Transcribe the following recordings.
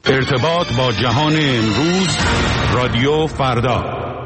ارتباط با جهان امروز، رادیو فردا.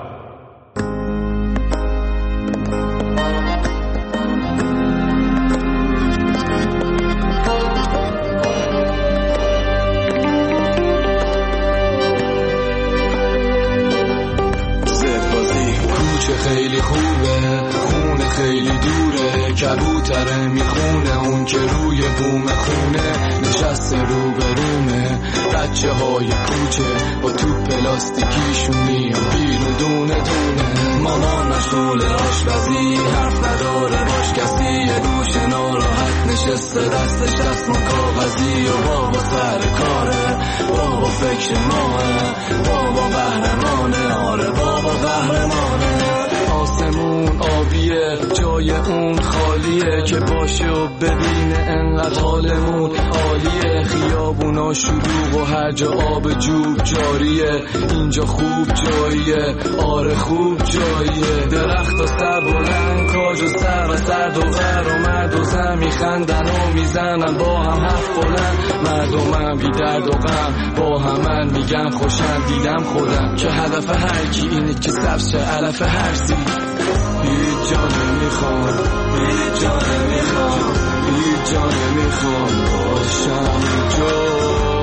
خیلی خوبه، خونه خیلی دوره، کبوتره میخونه اون که روی بوم خونه نشسته رو به رومه. بچه های کوچه با توپ پلاستیکیشون میان بیرون دونه دونه. مامان مشغول آشپزی، حرف نداره باش کسی، یه گوشه ناراحت نشسته دستش دست کاغذی. و بابا سر کاره، بابا فکر ماه، بابا قهرمانه، آره بابا قهرمانه. آسمون آبیه، جای اون خالیه، که باشه و ببینه انقدر حالمون عالیه. خیابونا شلوغ و هر جا آب جوب جاریه، اینجا خوب جاییه، آره خوب جاییه. درخت و سر بلند، کاج و سر و سرد و غر و مرد و زن میخندن و میزنن با هم حرف بلند. مردمم بی درد و غم با همن میگن خوشم. دیدم خودم که هدف هر کی اینه که سبز شه علف هر سی. هیچ جا نمیخوام، هیچ جا نمیخوام، هیچ جا نمیخوام باشم جا.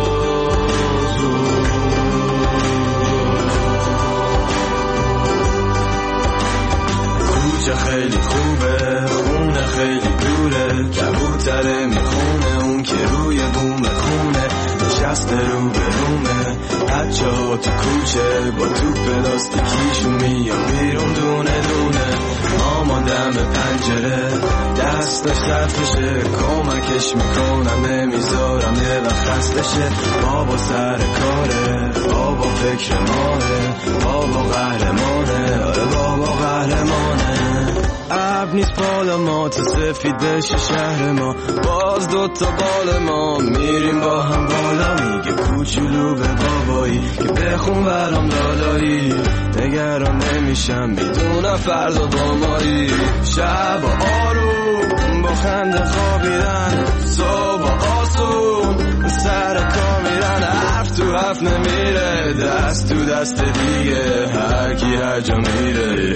کوچه خیلی خوبه، خونه خیلی دوره، کبوتره میخونه اون که روی بوم خونه نشسته رو به رومه. بچه ها تو کوچه با تو پلاستیکیشون میان بیرون دونه دونه. مامان دم پنجره دستش صرفشه، کمکش میکنم نمیذارم یه وقت خستشه. بابا سر کاره، بابا فکر ماه، بابا قهرمانه، آره بابا قهرمانه. ابر نیست بالا ما تا سفید بشه شهر ما، باز دوتا بال ما میریم با هم بالا. میگه کوچولو به بابایی که بخون برام لالایی، نگران نمیشم میدونم فردا با مایی. شب آروم با خنده خوابیدن، صبح آسون سر کار میرن. حرف تو حرف نمیره، دست تو دست دیگه، هر کی هر جا میره.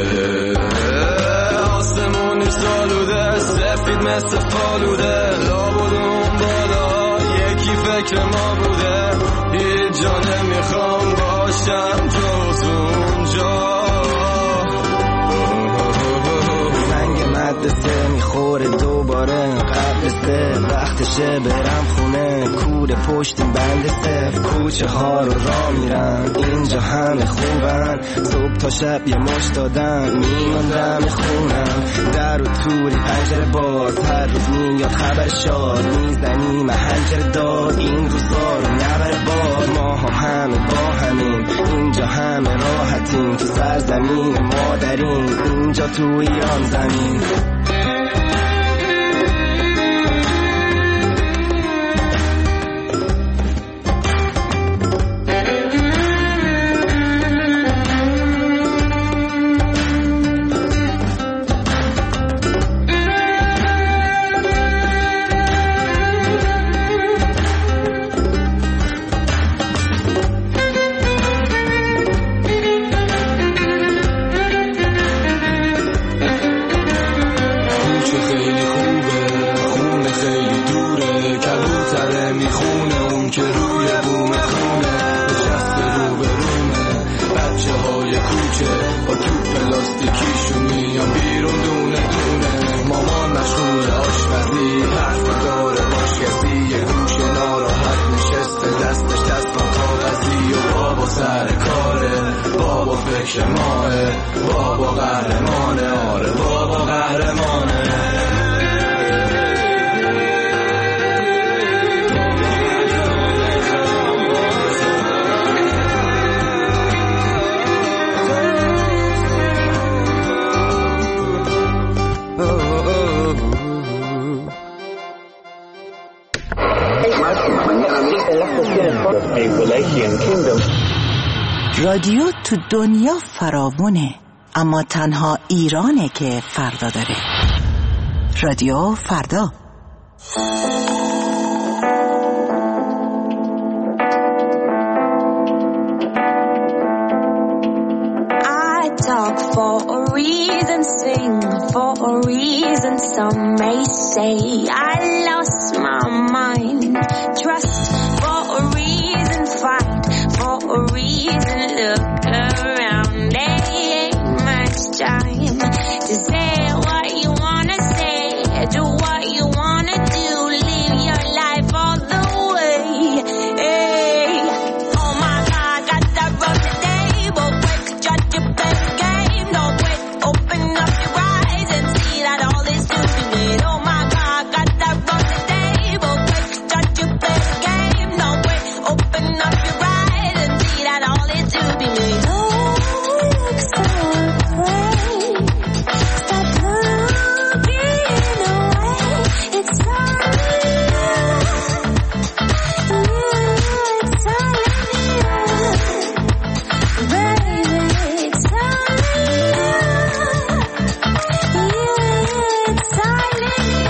آسمون نیست آلوده، سفید مثل فالوده، لابدون بالا یکی فکر ما بوده. هیچ جا نمیخوام باشم جز اونجا. زنگ مدرسه میخوره دوباره، قبل سه وقتشه برم خونه. کوره پشت بند صف، کوچه ها رو راه میرم، اینجا همه خوبن. صبح تا شب یه مش دادن، میماندم خونم. در و توری پنجره باز، هر روز میاد خبر شاد، میزنیم هنجره داد. این روزا رو نبره باد، ما همه با همین، اینجا همه راحتیم. تو سرزمین مادرین، اینجا تو ایران زمین. بابا قهرمانه، آره بابا قهرمانه. رادیو تو دنیا فراوونه، اما تنها ایرانه که فردا داره. رادیو فردا. for a reason, sing for a reason. Some may say I lost my mind. Trust for a reason, fight for a reason. Look around, there ain't much time to say what you wanna say, do what you wanna do, live your life all the way. Hey. Oh my God, got that run the table, quick, try to play the game, no wait, open up your eyes and see that all is to be made. Oh my God, got that run the table, quick, try to play the game, no wait, open up your eyes and see that all is to be made. Oh, look so afraid, stop looking away, it's all you, it's all you, baby, it's all you, it's all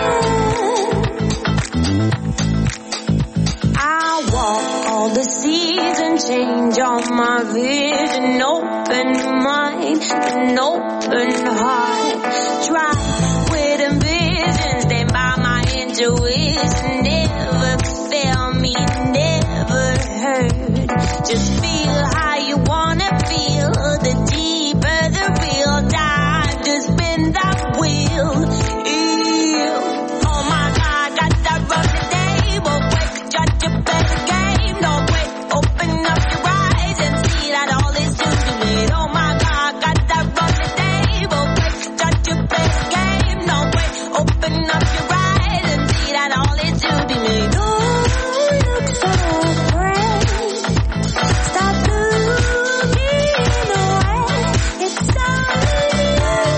you. I walk all the seasons, change all my vision, open mind, an open heart, try with ambition, stand by my intuition, never fail me, never hurt, just feel how you wanna feel, the deeper the real, time to spin that wheel. Ew. Oh my God, got that run the table, quick, try to play the game, no wait, open up your eyes and see that all is to be made. Oh my God, got that run the table, quick, try to play the game, no wait, open up your eyes and see that all is to be made. Oh, look so afraid, stop looking away, it's all you,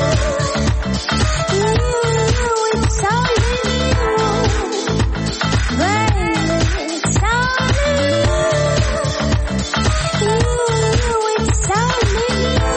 it's all you, baby, it's all you, it's all you.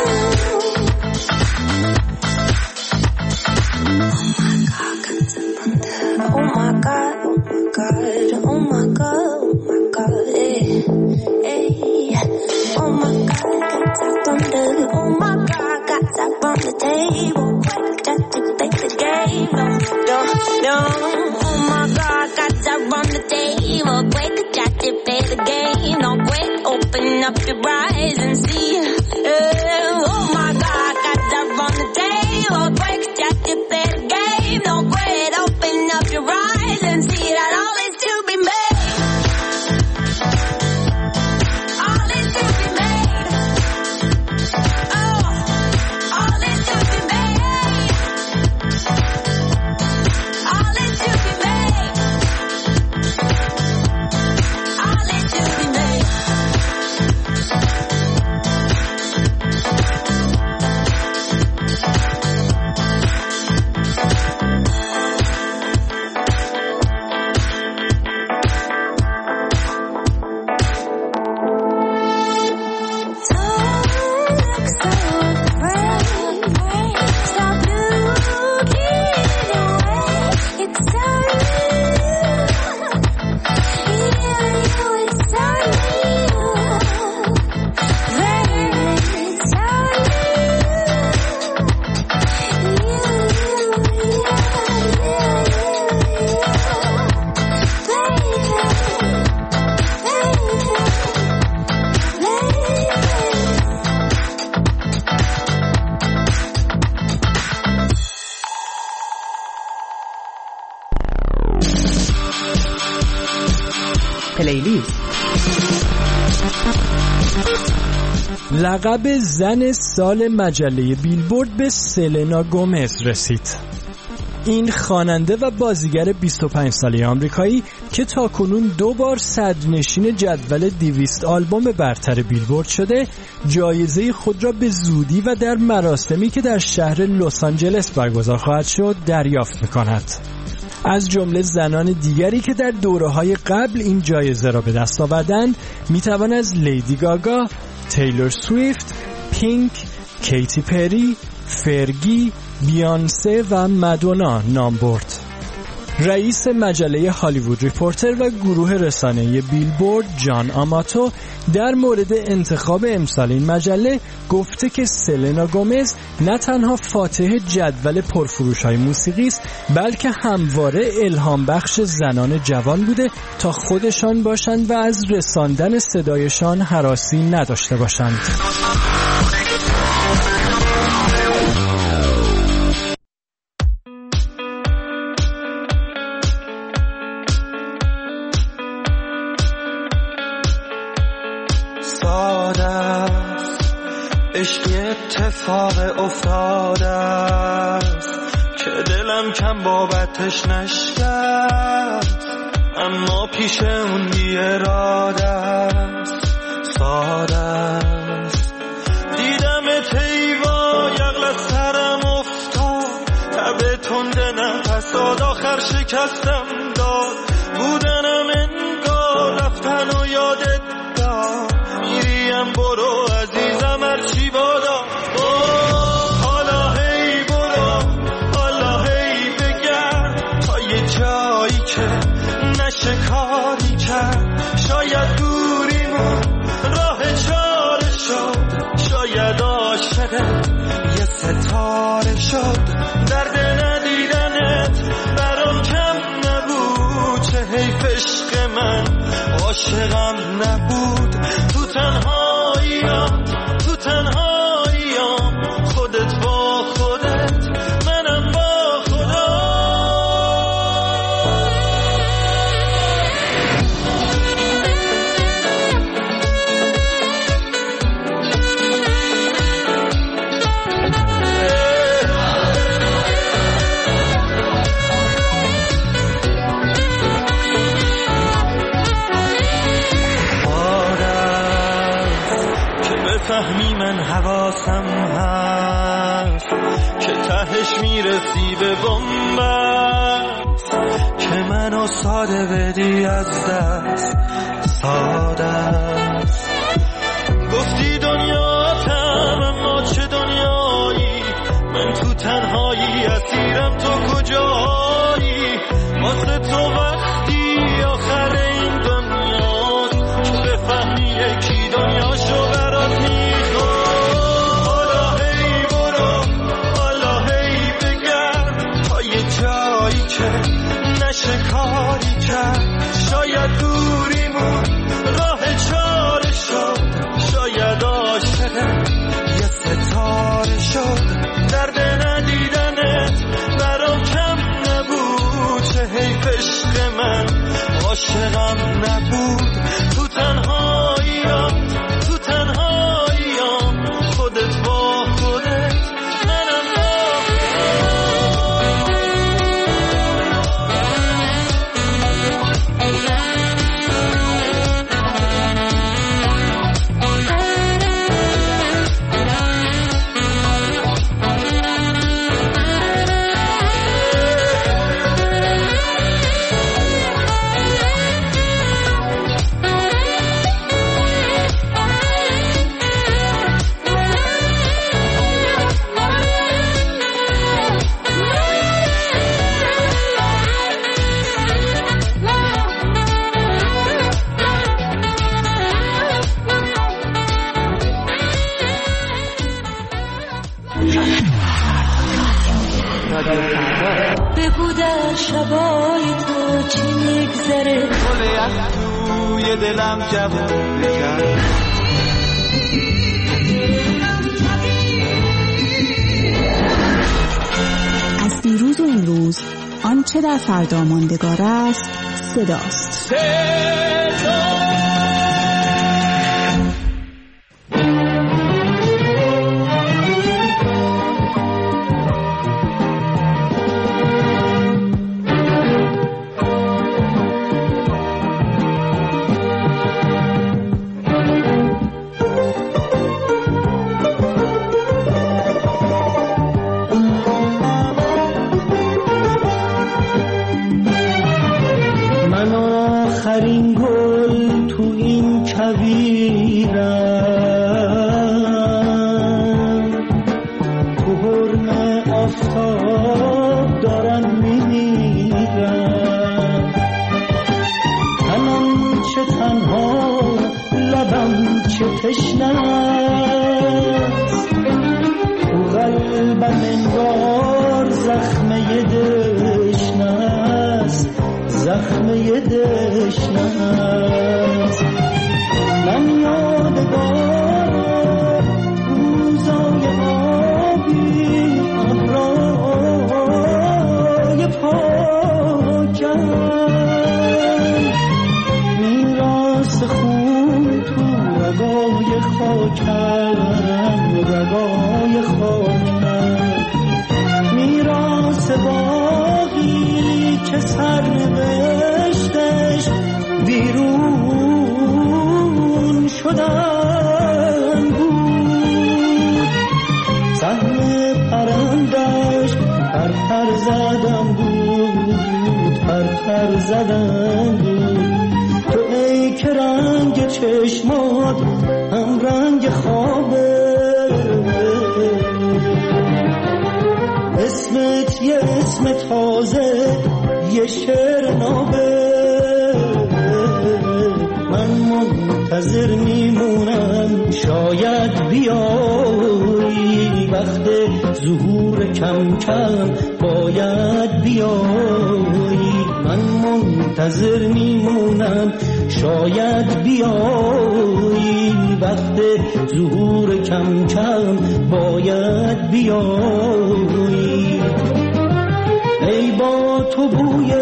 Oh my God, oh my God, oh my God, oh my God, eh, eh. Oh my God, got up on the, oh my God, got up on the table, quick, got to play the game, no, no, no. Oh my God, got up on the table, quick, got to play the game, no, quick, open up your eyes and see. Oh my God, got up on the table, quick, got to play the game, no, quick, open up your eyes and see that all is to be made. All is to be made. Oh, all is to be made. All is to be made. All is to be made. پلیلیست. لقب زن سال مجله بیلبورد به سلنا گومز رسید. این خواننده و بازیگر 25 ساله آمریکایی که تاکنون 2 بار صدرنشین جدول 200 آلبوم برتر بیلبورد شده، جایزه خود را به زودی و در مراسمی که در شهر لس آنجلس برگزار خواهد شد دریافت می‌کند. از جمله زنان دیگری که در دوره‌های قبل این جایزه را به دست آوردند می‌توان از لیدی گاگا، تیلور سویفت، پینک، کیتی پری، فرگی، بیانسه و مادونا نام برد. رئیس مجله هالیوود ریپورتر و گروه رسانه‌ای بیلبورد جان آماتو در مورد انتخاب امسال این مجله گفته که سلنا گومز نه تنها فاتح جدول پرفروش‌های موسیقی است، بلکه همواره الهام بخش زنان جوان بوده تا خودشان باشند و از رساندن صدایشان هراسی نداشته باشند. عشق اتفاق افتاده است که دلم کم بابتش نشکست، اما پیش اون بی اراده است. ساده است دیدم تیوا یقل از سرم افتاد، تب تند نفس داد آخر شکستم داد، بودنم انگار رفتن و یادت داد، میریم برو عزیزم هرچی بادا، حالا هی برو حالا هی بگرد تا یه جایی که نشه کاری کرد، شاید دوریمون راه چاره شد، شاید عاشقت یه ستاره شد، درد ندیدنت برام کم نبود، چه حیف عشق من عاشقم نبود، تو تنهاییام تو تنهاییام، خودت با خودت منم با خدا. فهمی من حواسم هست که تهش میرسی به بنبست، که منو ساده بدی از دست. ساده است گفتی دنیاتم اما چه دنیایی، من تو تنهایی اسیرم تو کجایی، واسه تو وقتی آخر این دنیاست که بفهمی یکی دنیاشو برات میخواد، حالا هی برو حالا هی بگرد تا یه جایی که نشه کاری کرد، شاید دوریمون راه چاره شد، شاید عاشقت یه ستاره شد، درد ندیدنت برام کم نبود، چه حیف عشق من عاشقم نبود، تو تنهاییام تو تنهاییام، خودت با خودت منم با بگو در شبای تو چی میگذره، گل یخ توی دلم جوون بکن، از دیروز و امروز آنچه در فردا ماندگار است صداست. آخرین گل تو این کویرم، تو حرم آفتاب دارم میمیرم، تنها لبم چه تشنست، تو قلبم انگار زخمه دشنست، زخمه دشنست. من یادگار روزای آبی ابرای پاکم، میراث خون تو رگای خاکم، رگای خاکم، میراث باقی که سرنوشتش بیرون شدن بود. سهم پرندش پر زدم بود، پر زدم بود. تو ای که رنگ چشمات هم رنگ خوابه، اسمت یه اسم تازه، یه شعر نابه. من منتظر میمونم شاید بیایی، وقت ظهور کم کم باید بیایی. من منتظر میمونم شاید بیایی، وقت ظهور کم کم باید بیایی. ای با تو بوی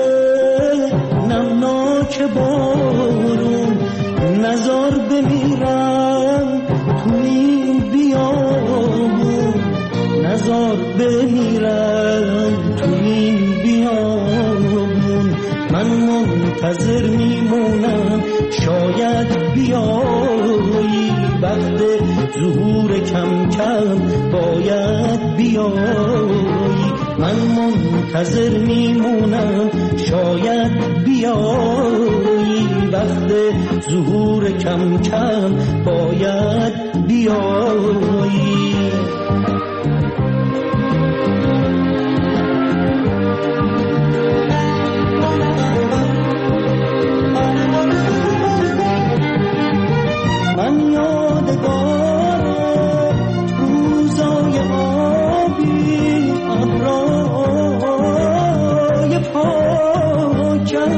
نمناک بارون، نزار بمیرم تو این بیابون، نزار بمیرم تو این بیابون. من منتظر میمونم شاید بیایی، وقت ظهور کم کم باید بیایی. من منتظر میمونم شاید بیایی، وقت ظهور کم کم باید بیایی. من یادگار روزای آبی ابرای پاکم،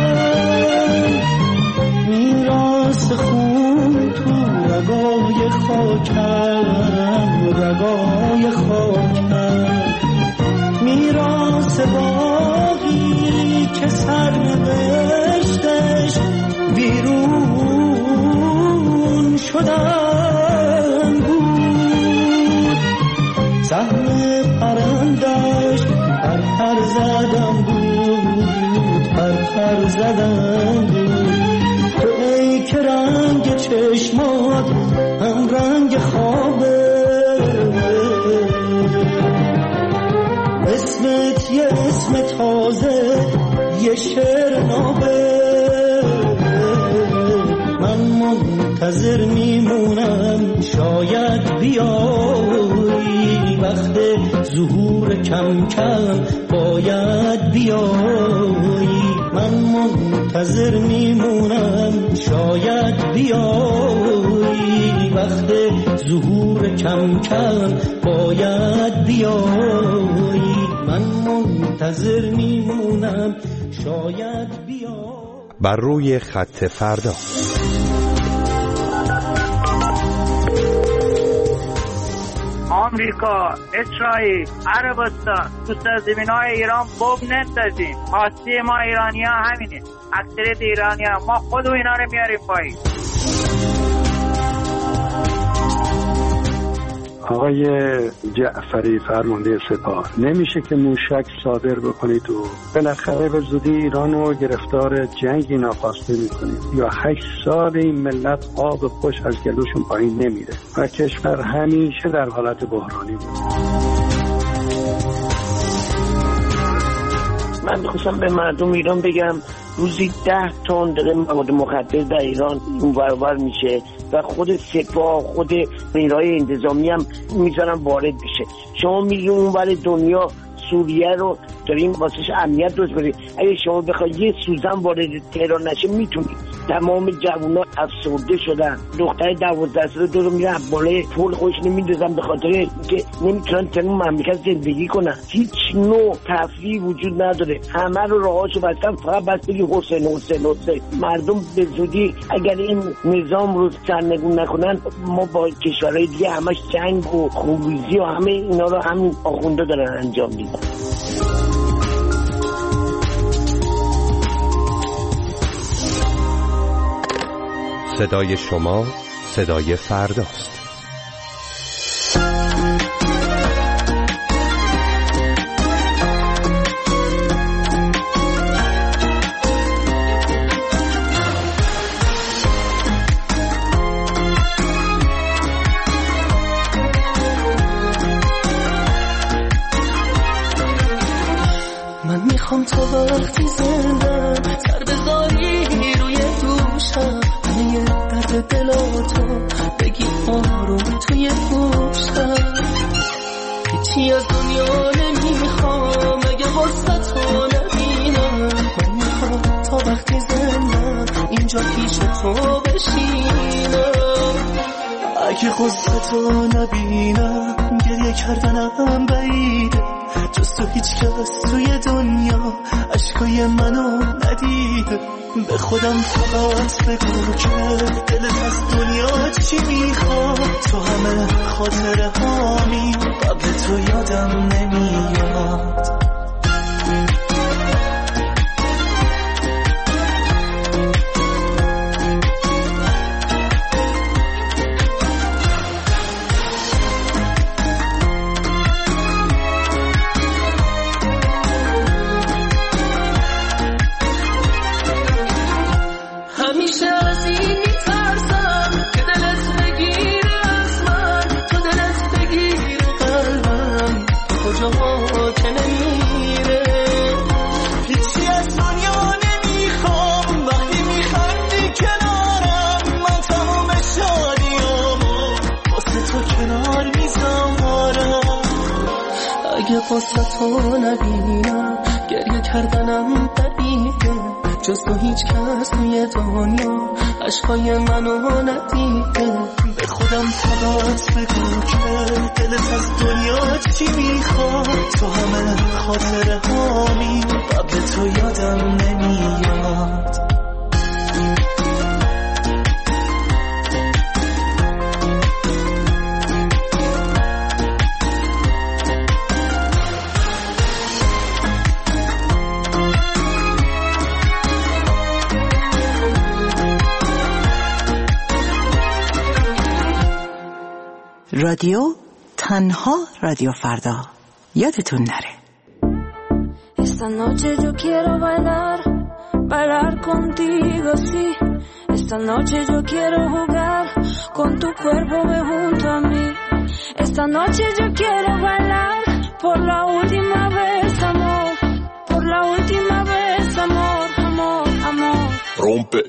میراث خون تو رگای خاکم، رگای خاکم، میراث باقی که سرنوشتش بیرون شدن بود. سهم پرندش پر زدم بود، پر زدم بود. تو ای که رنگ چشمات هم رنگ خوابه، اسمت یه اسم تازه، یه شعر نابه. من منتظر میمونم شاید بیایی، وقت ظهور کم کم باید بیایی. من منتظر میمونم شاید بیایی، وقت ظهور کم کم باید بیایی. من منتظر میمونم شاید بیایی. بر روی خط فردا. آمریکا، اسرائیل، عربستان تو سرزمین‌های ایران بمب نندازیم. خواسته ما ایرانی‌ها همینه، اکثریت ایرانی‌ها، ما خود اینا رو میاریم پایین. آقای جعفری فرمانده سپاه، نمیشه که موشک صادر بکنید و بالاخره به زودی ایران رو گرفتار جنگی ناخواسته میکنید. یا 8 سال این ملت آب خوش از گلوشون پایین نمیره و کشور همیشه در حالت بحرانی بود. من میخواستم به مردم ایران بگم روزی 10 تن داره مواد مخدر در ایران اون برابر میشه و خود سپاه خود نیروهای انتظامی هم میذارن وارد بشه. شما میگی اون ور دنیا سوریه رو داریم واسش امنیت درست کنید، اگه شما بخواید یه سوزن وارد تهران نشه میتونید. تمام جوونا افسرده شدن. دختر 12 ساله دو رو میره بالای پول خودش نمیندازن به خاطر اینکه نمیتونن تو مملکت زندگی کنن. هیچ نوع تفریح وجود نداره، همه رو راهاشو بستن، فقط بس بگی حسین حسین حسین. مردم به زودی اگر این نظام رو سرنگون نکنن ما با کشورهای دیگه همش جنگ و خونریزی و همه اینا رو همین آخونده دارن انجام میدن. صدای شما صدای فرداست. من میخوام تا وقتی زندم سر بذاری روی دوشم، همه درد دلاتو بگی آروم توی گوشم. هیچی از دنیا نمیخوام اگه واسطو نبینم. من میخوام تا وقتی زندم اینجا پیش تو بشینم. اگه غصتو نبینم گریه کردنم بعیده، جز تو هیچ کس توی دنیا عشقای منو ندیده. به خودم فقط بگو که دلت از دنیا چی میخواد، تو همه خاطره هامی قبل تو یادم نمیاد. واسطو نبینم گریه کردنم بعیده، جز تو هیچ کس توی دنیا عشقای منو ندیده. به خودم فقط بگو که دلت از دنیا چی میخواد، تو همه خاطره هامی قبل تو یادم نمیاد. رادیو تنها رادیو فردا، یادتون نره. Esta noche yo quiero bailar, bailar contigo, sí. Esta noche yo quiero jugar con tu cuerpo junto a mí. Esta noche yo quiero bailar por la última vez, amor. Por la última vez, amor, amor, amor. Rompe.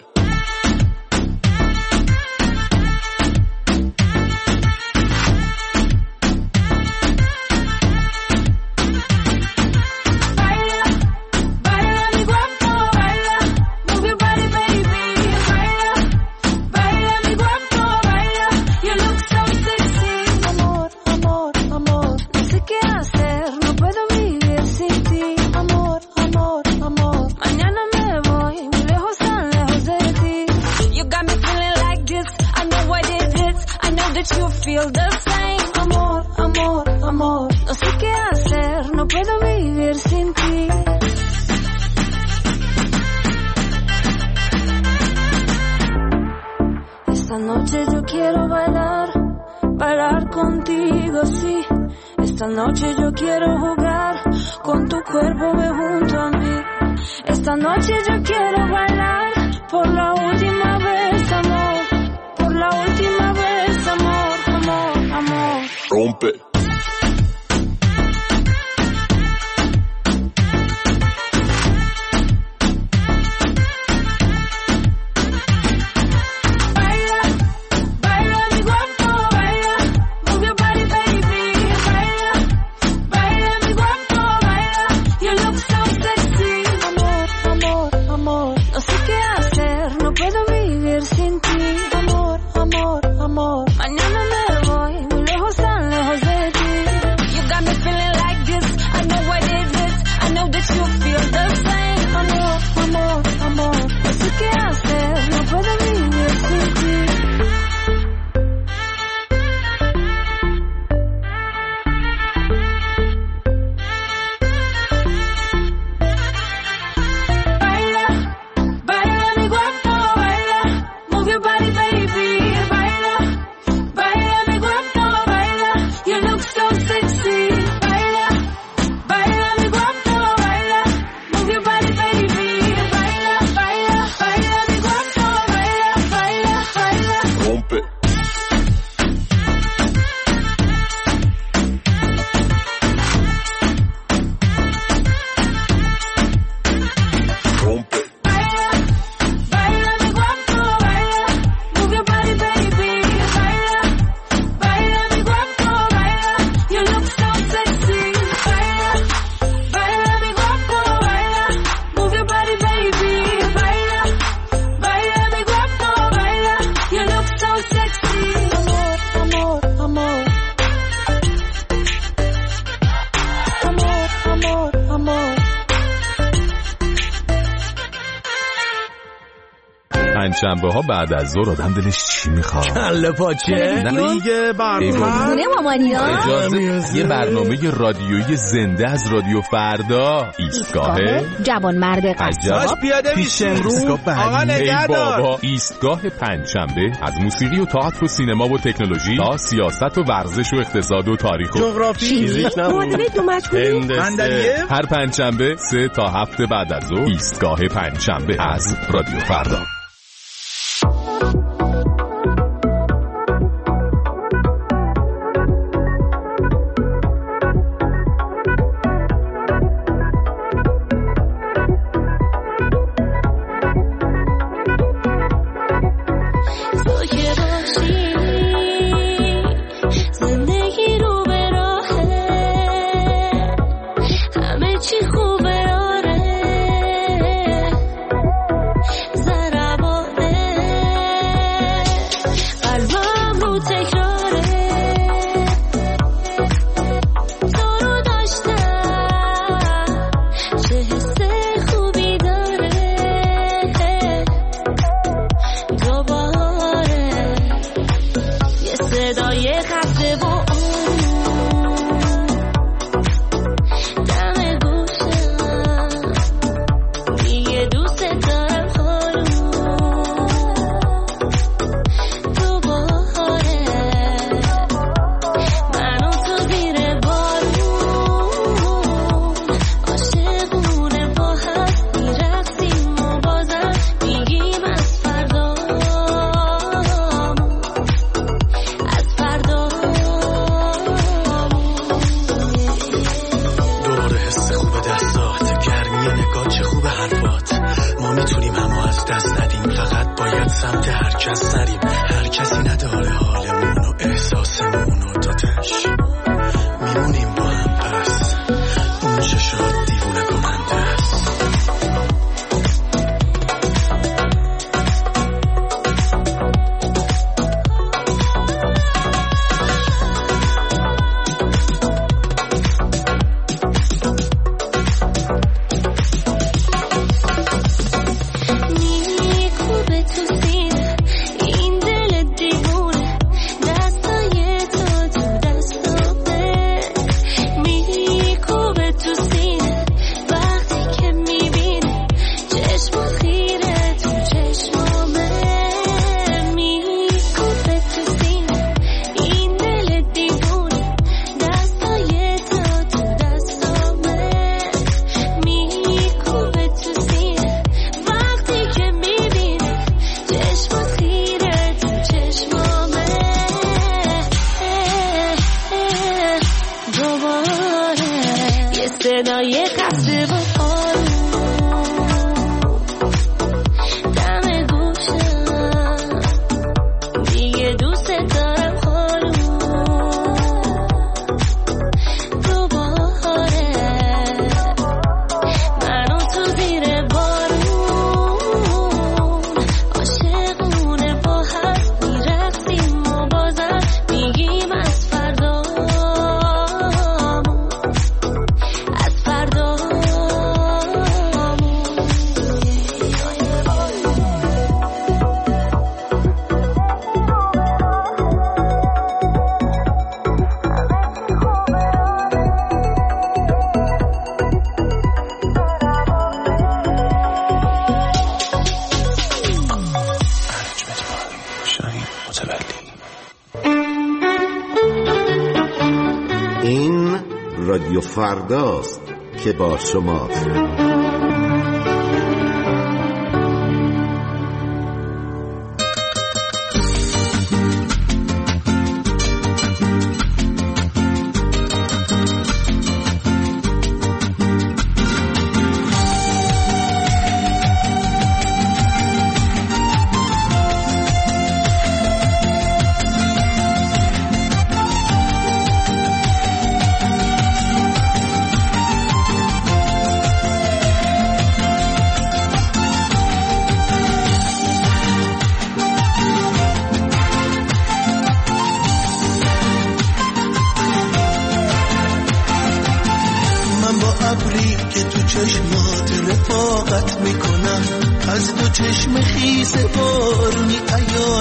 You feel the same, amor, amor, amor. No sé qué hacer, no puedo vivir sin ti. Esta noche yo quiero bailar, bailar contigo, sí. Esta noche yo quiero jugar con tu cuerpo junto a mí. Esta noche yo quiero bailar por la última vez, amor. Por la última vez, amor, amor, amor. Rompe. No sé qué hacer, no puedo vivir پنجشنبه ها بعد از ظهر آدم دلش چی میخواد؟ کله پاچه؟ نه دیگه خونه مامانیا. اجازه یه برنامه رادیویی زنده از رادیو فردا. ایستگاه جوانمرد قصاب. پیاده میشه آقا نگهدار. ایستگاه پنجشنبه از موسیقی و تئاتر و سینما و تکنولوژی تا سیاست و ورزش و اقتصاد و تاریخ و جغرافی، فیزیک معادله دو مجهولی. هر پنجشنبه 3 تا 7 بعد از ظهر ایستگاه پنجشنبه از رادیو فردا. رادیو فرداست که با شماست.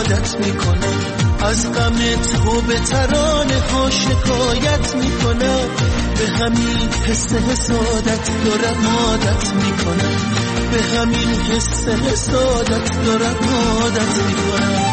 عادت میکنم، از غم تو به ترانه ها شکایت میکنم، به همین حس حسادت دارم عادت میکنم، به همین حس حسادت دارم عادت میکنم.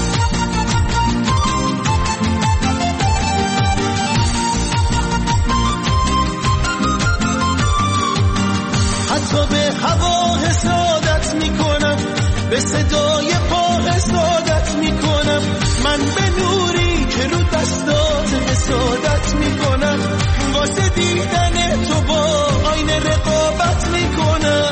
حتی به هوا حسادت میکنم، به صدای پا حسادت میکنم، من به نوری که رو دستات حسادت میکنم، واسه دیدن تو با آینه رقابت میکنم.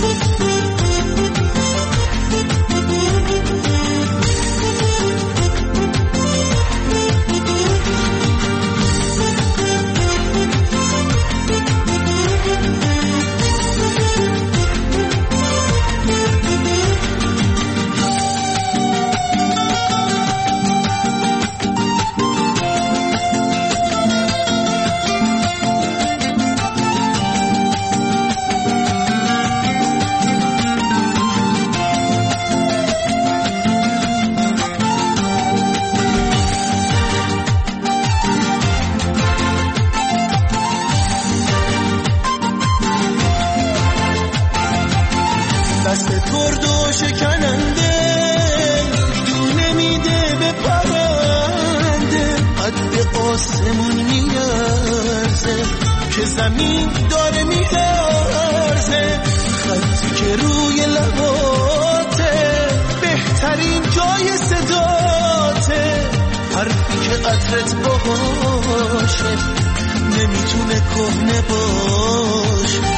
زمین داره میلرزه، خطی که روی لباته بهترین جای صداته، حرفی که عطرت باشه نمیتونه کهنه باشه.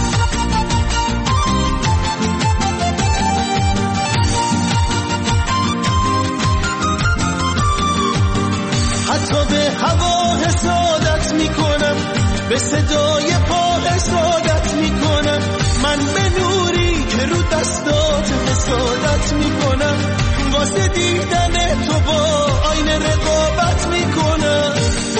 حتی به هوا حسادت میکنم، به صدای پا حسادت میکنم، من به نوری که رو دستات حسادت میکنم، واسه دیدن تو با آینه رقابت میکنم.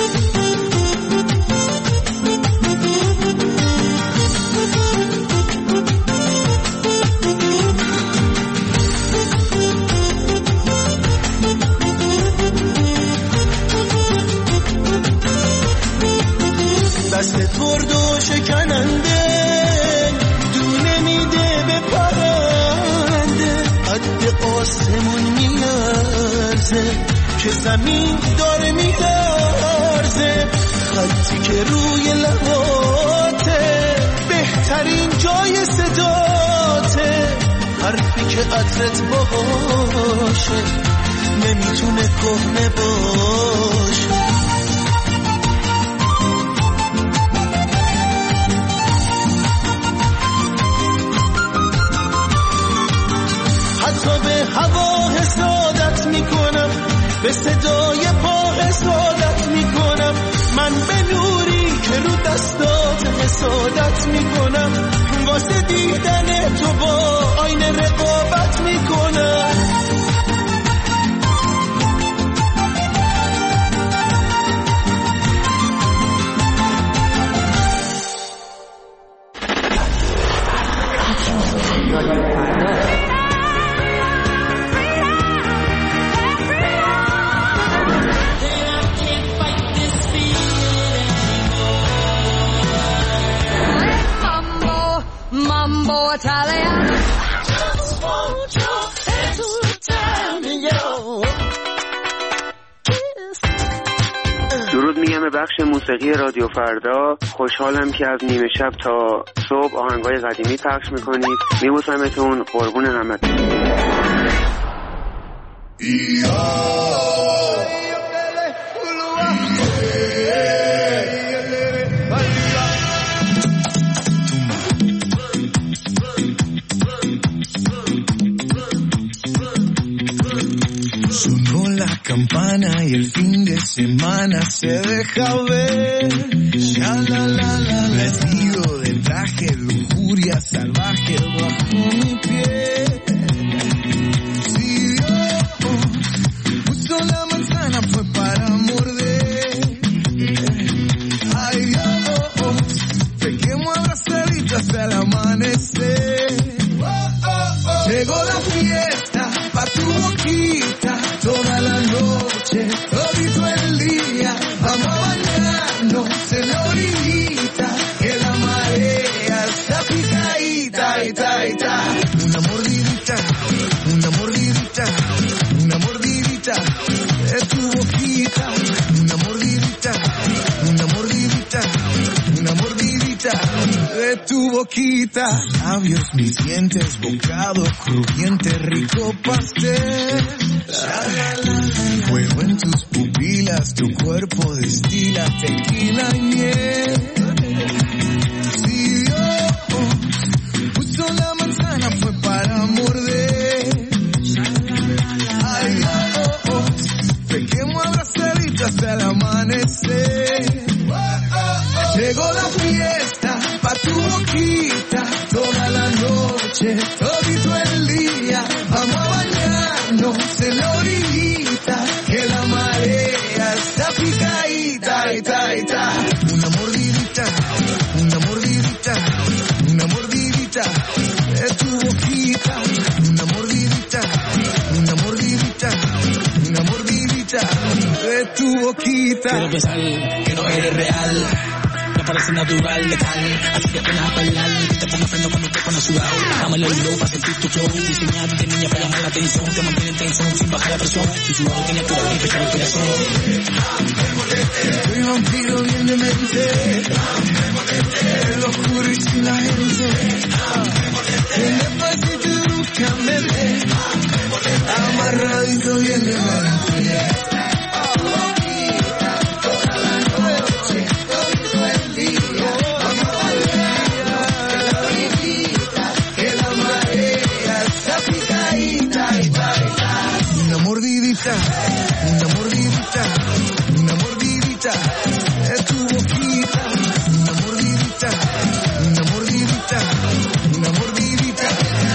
دست ترد و شکننده دونه میده به پرنده، قد آسمون میلرزه که زمین داره میلرزه، خطی که روی لباته بهترین جای صداته، حرفی که عطرت باشه نمیتونه کهنه باشه. حتی به هوا حسادت میکنم، به صدای پا حسادت میکنم، من به نوری که رو دستات حسادت میکنم، واسه دیدن تو با آینه رقابت میکنم. درود میگم به بخش موسیقی رادیو فردا. خوشحالم که از نیمه شب تا صبح آهنگای قدیمی پخش میکنید. میبوسمتون، قربون همتون. Sonó la campana y el fin de semana se deja ver. Ya la, vestido de traje, lujuria salvaje bajo mi piel. Si Dios puso la manzana fue para morder. Ay Dios, pequemos abrazaditos hasta el amanecer. Llegó la fiesta pa' tu boquita. boquita toda la noche, todito el día, vamos a bañarnos en la orillita, que la marea está picadita, ita, ita. Una mordidita, una mordidita, una mordidita de tu boquita, una mordidita, una mordidita, una mordidita de tu boquita. Labios, mis dientes, bocado crujiente, rico pastel. Fuego en tus pupilas, tu cuerpo destila tequila y miel. Si Dios puso la manzana fue para morder. Ay, te quemo abrazadito hasta el amanecer. Llegó la fiesta pa' tu boquita, toda la noche, todito el día, vamos a bañarnos en la orillita, que la marea está picadita, ita, ita. Una mordidita, una mordidita, una mordidita de tu boquita, una mordidita, una mordidita, una mordidita de tu boquita. Quiero pensar que no eres real, parece natural, letal, así que apenas a bailar, te pongo freno cuando te pones sudado, dame los low para sentir tu flow, diseñado de niña para llamar la atención, te mantiene en tensión sin bajar la presión, si tu lado tiene cura y pecha el corazón. Soy vampiro bien de mente, en lo oscuro y sin la gente, en despacito y bruscamente, amarradito bien de mente. Una mordidita, una mordidita, una mordidita de tu boquita, una mordidita, una mordidita, una mordidita.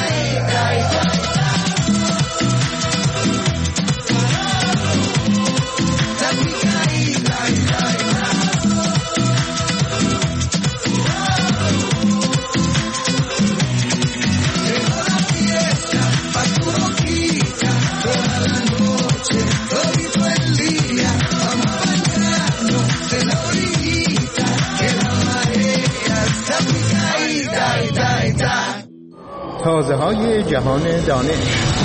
تازه‌های جهان دانش.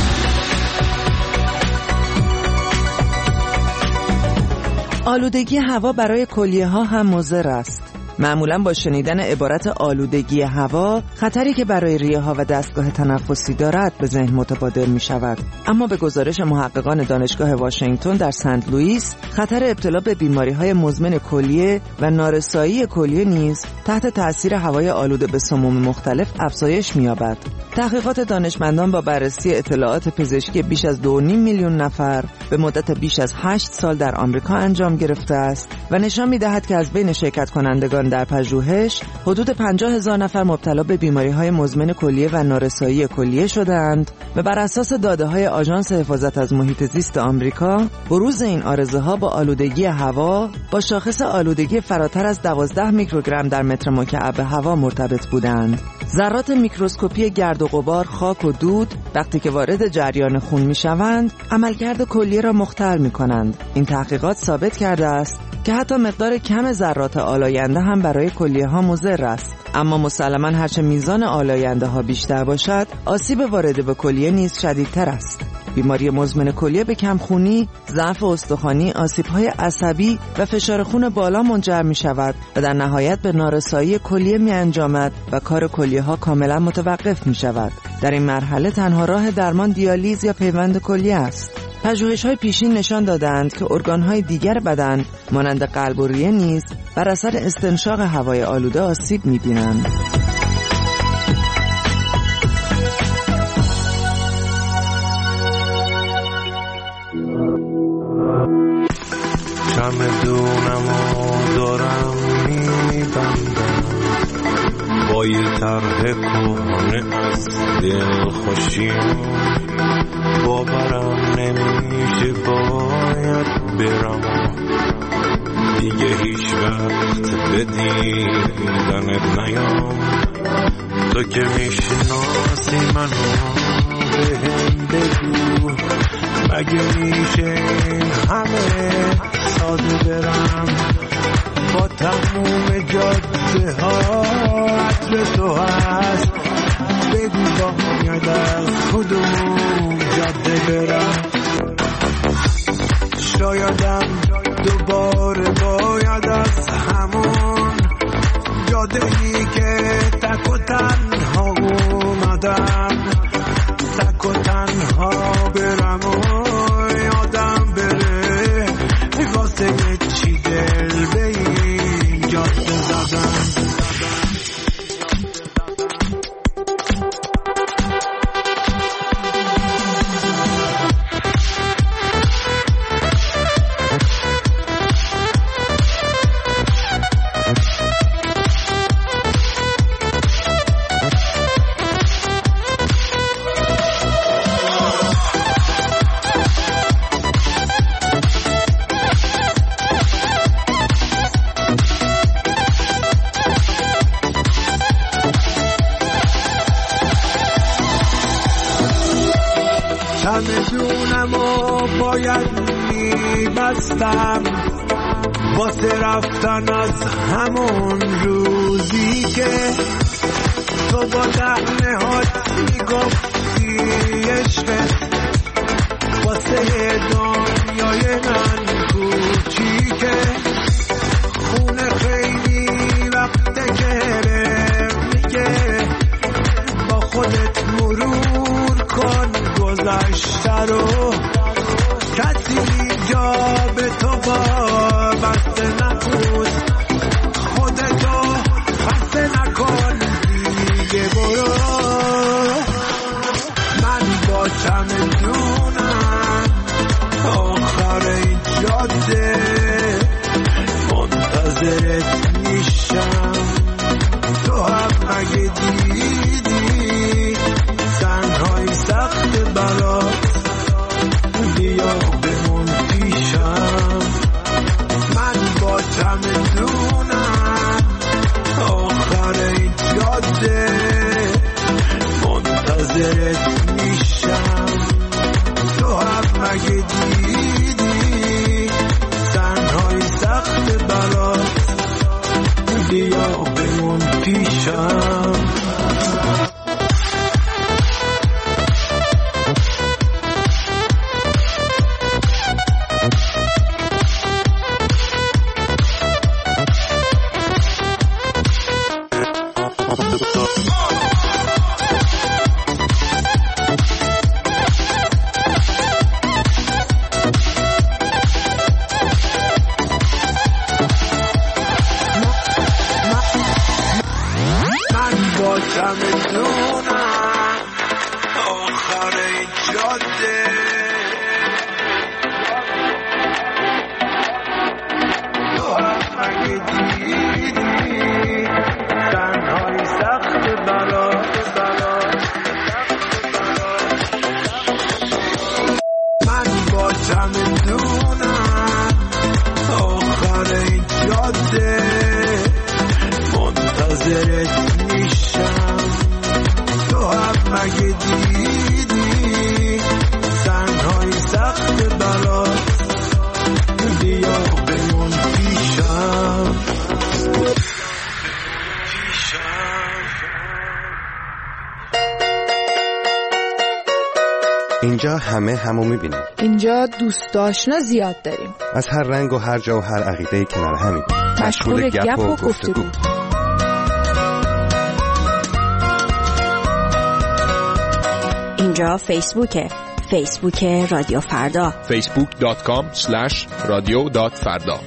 آلودگی هوا برای کلیه‌ها هم مضر است. معمولاً با شنیدن عبارت آلودگی هوا، خطری که برای ریه‌ها و دستگاه تنفسی دارد به ذهن متبادر می‌شود. اما به گزارش محققان دانشگاه واشنگتن در سنت لوئیس، خطر ابتلا به بیماری‌های مزمن کلیه و نارسایی کلیه نیز تحت تأثیر هوای آلوده به سموم مختلف افزایش می‌یابد. تحقیقات دانشمندان با بررسی اطلاعات پزشکی بیش از 2.5 میلیون نفر به مدت بیش از 8 سال در آمریکا انجام گرفته است و نشان می‌دهد که از بین شرکت کنندگان در پژوهش حدود 50,000 نفر مبتلا به بیماری‌های مزمن کلیه و نارسایی کلیه شدند و بر اساس داده‌های آژانس حفاظت از محیط زیست آمریکا، بروز این عارضه‌ها با آلودگی هوا با شاخص آلودگی فراتر از 12 میکروگرم در متر مکعب هوا مرتبط بودند. ذرات میکروسکوپی گرد و غبار، خاک و دود وقتی که وارد جریان خون میشوند، عملکرد کلیه را مختل می‌کنند. این تحقیقات ثابت کرده است که حتی مقدار کم ذرات آلاینده هم برای کلیه ها مضر است. اما مسلماً هرچه میزان آلاینده ها بیشتر باشد، آسیب وارد به کلیه نیز شدیدتر است. بیماری مزمن کلیه به کمخونی، ضعف استخوانی، آسیب‌های عصبی و فشار خون بالا منجر می‌شود و در نهایت به نارسایی کلیه می‌انجامد و کار کلیه‌ها کاملاً متوقف می‌شود. در این مرحله تنها راه درمان دیالیز یا پیوند کلیه است. پژوهش‌های پیشین نشان دادند که ارگان‌های دیگر بدن مانند قلب و ریه نیز بر اثر استنشاق هوای آلوده آسیب می‌بینند. چمدونمو دارم میبندم با یه طرح کهنه از دل خوشیم، باورم نمیشه باید برم دیگه هیچ وقت به دیدنت نیام. تو که میشناسی منو بهم بگو مگه میشه همه ساده برم با تموم جاده ها عطر تو هست بگو باید از کدوم جاده برم شایدم دوباره باید از همون جاده‌ای که تک و تنها اومدم تک و تنها برم و یادم بره واسه چی دل به این جاده زدم چمدونم و باید میبستم واسه رفتن از همون روزی که تو با دهنه هات میگفتی عشقت واسه دنیای من کوچیکه خونه خیلی وقته که میگه با خودت مرور کن گذشته رو کسی جا به تو بسته نکن خودتو خسته نکن دیگه برو من با چمدونم آخر این جاده منتظرت میشم تو هم مگه دیدی تنهایی سخت برات بیا بمون پیشم من با چمدونم آخر این جاده منتظرت میشم تو هم مگه دیدی تنهایی سخت برات بیا بمون پیشم اینجا همه همو میبینیم. اینجا دوست آشنا زیاد داریم. از هر رنگ و هر جا و هر عقیده‌ای کنار همیم. مشغول گپ و گفتگو. اینجا فیسبوکه. فیسبوک رادیو فردا. facebook.com/radio.farda.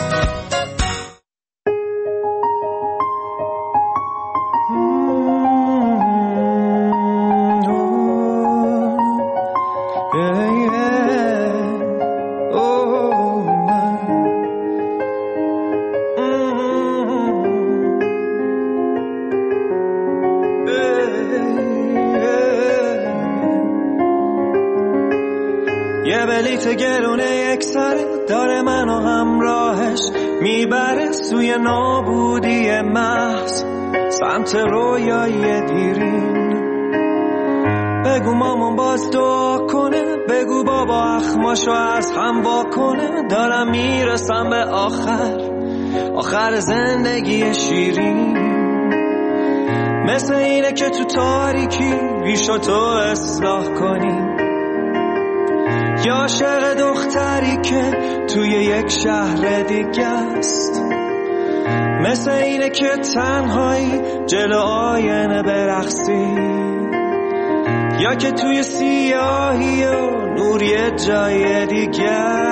یه بلیت گرونه یک سره داره منو همراهش میبره سوی نابودی محض سمت رویای دیرین بگو مامان باز دعا کنه، بگو بابا اخماشو از هم وا کنه. دارم میرسم به آخر زندگی شیرین. مثل اینه که تو تاریکی ریشو تو اصلاح کنی، یا عاشق دختری که توی یک شهر دیگه است. مثل اینه که تنهایی جلو آینه برقصی، یا که توی سیاهی و نور یه جای دیگه.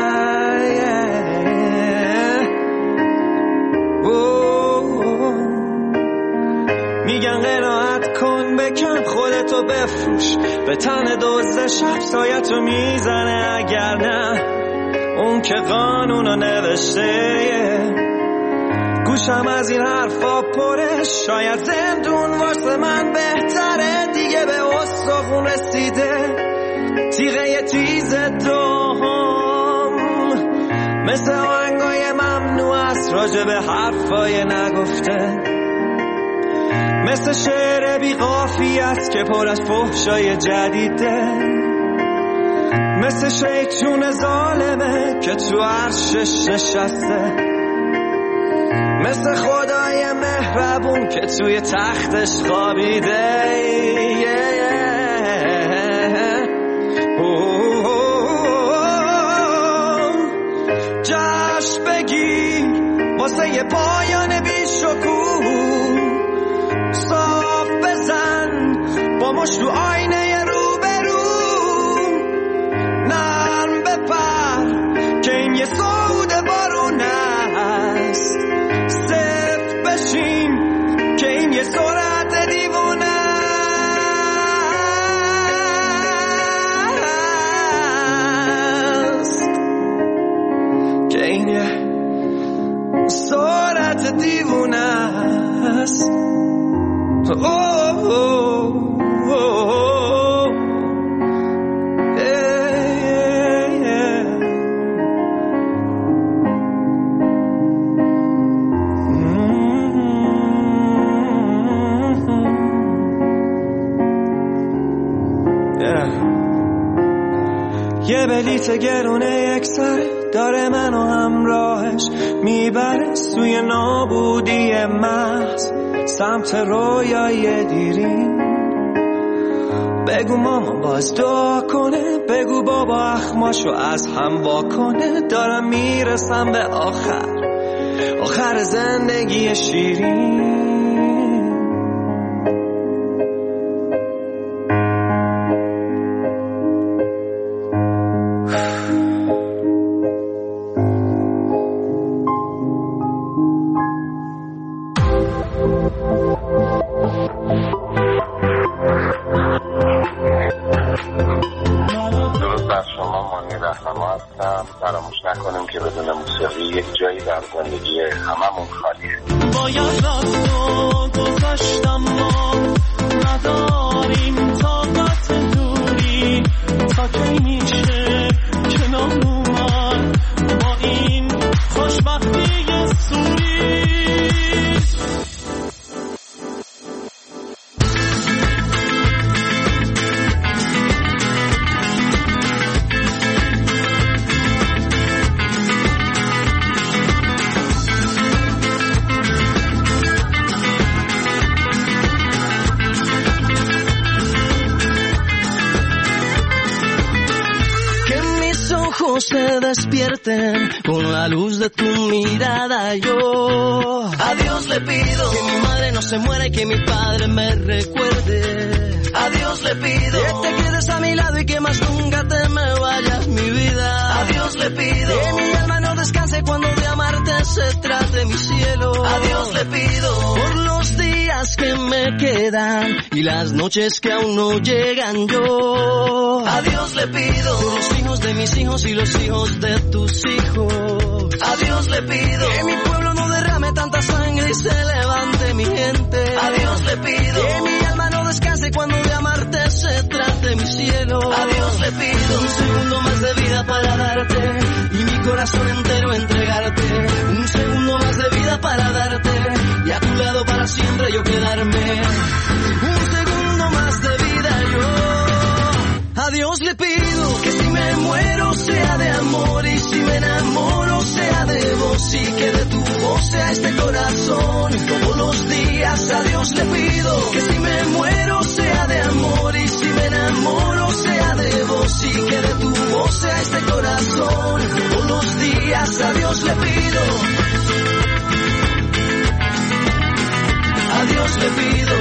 میگن قناعت کن، بکن خودتو بفروش، به تن دزد شب سایتو میزنه. اگر نه اون که قانونو نوشته، گوشم از این حرفا پره. شاید زندون واسه من بهتره، دیگه به استخون رسیده تیغه تیز دوم. مثل آهنگای ممنوع است راجع به حرفای نگفته، مثل شعر بی قافیه است که پر از فحشای جدیده، مثل شیطون ظالمه که تو عرشش نشسته، مثل خدای مهربون که توی تختش خوابیده. جشن بگیر واسه یه پایان بی شکوه، صاف بزن با مشت رو آینه روبرو، نرم بپر که این یه صعود بارون است، سفت بشین که این یه سرعت دیوونه است، که این یه سرعت دیوونه است. یه بلیت گرونه یک سره داره منو همراهش میبره سوی نابودی محض، سمت رویای دیرین. بگو مامان باز دعا کنه، بگو بابا اخماشو از هم وا کنه. دارم میرسم به آخر زندگی شیرین. فراموش نکنیم که بدون موسیقی یک جایی در زندگی هممون خالیه. باید رفت و گذاشتم، ما نداریم طاقت دوری، تا کی میشه کنار اومد با این خوشبختی سوری. Se despierten con la luz de tu mirada. Yo a Dios le pido que mi madre no se muera y que mi padre me recuerde. A Dios le pido que te quedes a mi lado y que más nunca te me vayas, mi vida. A Dios le pido que mi alma no descanse cuando de amarte se trate, mi cielo. A Dios le pido por los días que me quedan y las noches que aún no llegan. Yo a Dios le pido por los hijos de mis hijos y los hijos de tus hijos. A Dios le pido que mi pueblo no derrame tanta sangre y se levante mi gente. A Dios le pido que mi alma no descanse cuando de amarte se trate, mi cielo. A Dios le pido un segundo más de vida para darte y mi corazón entero entregarte. Un segundo más de vida para darte y a tu lado para siempre yo quedarme. Un segundo más de vida yo. sea de amor, y si me enamoro sea de vos, y que de tu voz sea este corazón. Todos los días a Dios le pido que si me muero sea de amor, y si me enamoro sea de vos, y que de tu voz sea este corazón. Todos los días a Dios le pido, a Dios le pido.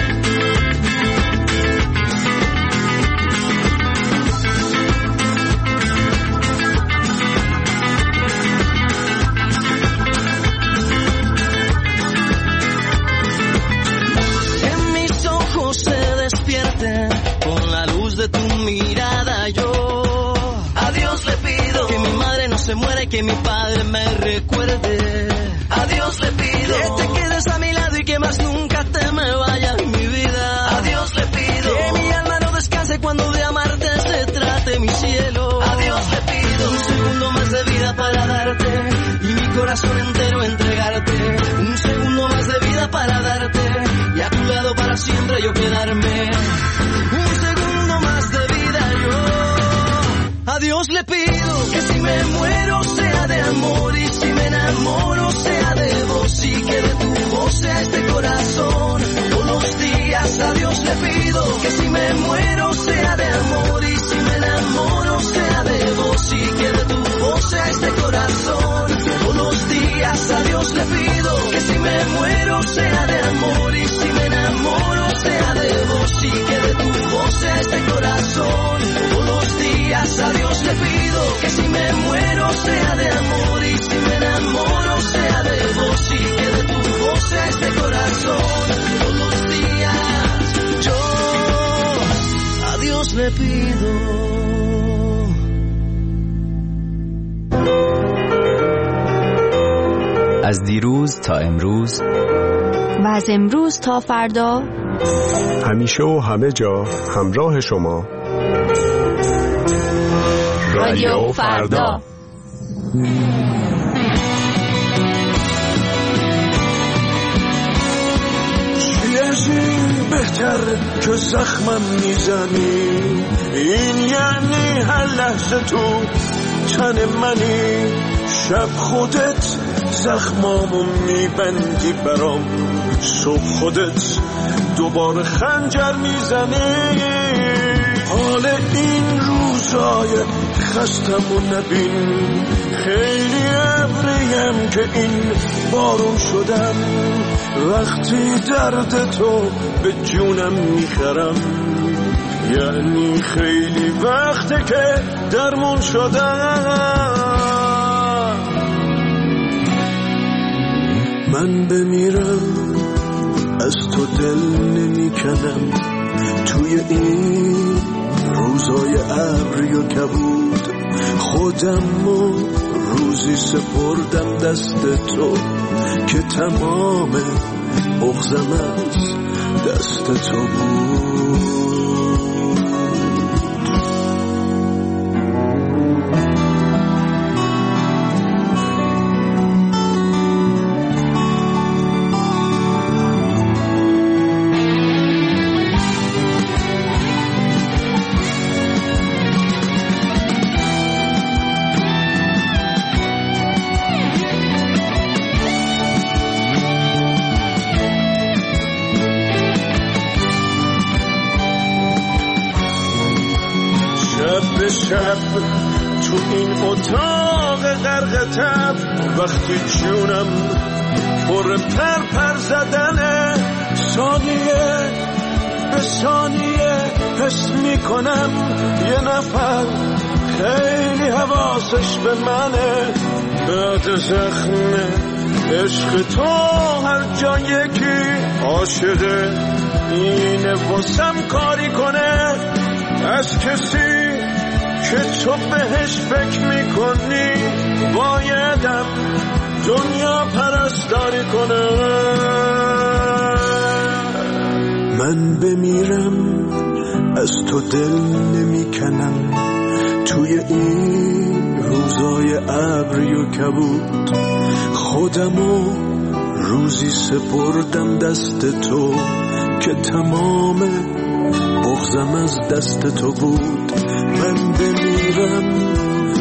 Con la luz de tu mirada yo a Dios le pido que mi madre no se muera y que mi padre me recuerde. A Dios le pido que te quedes a mi lado y que más nunca te me vayas mi vida. A Dios le pido que mi alma no descanse cuando de amarte se trate mi cielo. A Dios le pido un segundo más de vida para darte y mi corazón entero entregarte. Un segundo más de vida para darte y a tu lado para siempre yo quedarme. Un segundo más de vida yo a Dios le pido que si me muero sea de amor, y si me enamoro sea de vos, y que de tu voz sea este corazón. Todos los días a Dios le pido que si me muero sea de amor, y si me enamoro sea de vos, y que de tu voz sea este corazón. Todos los días a Dios le pido que si me muero sea de amor, y si me enamoro sea de vos, y que de tu voz sea este corazón. Todos los días a Dios le pido que si me muero sea de amor, y si me enamoro sea de vos, y que de tu voz sea este corazón. Todos los días yo a Dios le pido. از دیروز تا امروز و از امروز تا فردا همیشه و همه جا همراه شما رادیو فردا. چی از این بهتر که زخمم میزنی، این یعنی هر لحظه تو تن منی، شب خودت زخمامو میبندی برام، صبح خودت دوباره خنجر میزنی. حال این روزای خستمو نبین، خیلی ابریم که این بارون شدم، وقتی درد تو به جونم میخرم، یعنی خیلی وقته که درمون شدم. من بمیرم از تو دل نمیکنم، توی این روزای ابری و کبود خودمو روزی سپردم دست تو که تمام بغضم از دست تو بود. شب تو این اتاق غرق تب، وقتی جونم پر پر زدنه، ثانیه به ثانیه حس میکنم یه نفر خیلی حواسش به منه. بعد زخم عشق تو هر جا یکی عاشقه، اینه واسم کاری کنه از کسی که تو بهش فکر میکنی، بایدم دنیا پرستاری کنه. من بمیرم از تو دل نمیکنم، توی این روزای ابری و کبود خودمو روزی سپردم دست تو که تمام بغضم از دست تو بود. من بمیرم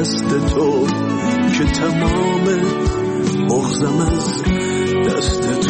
دست تو که تمام بغضم از دست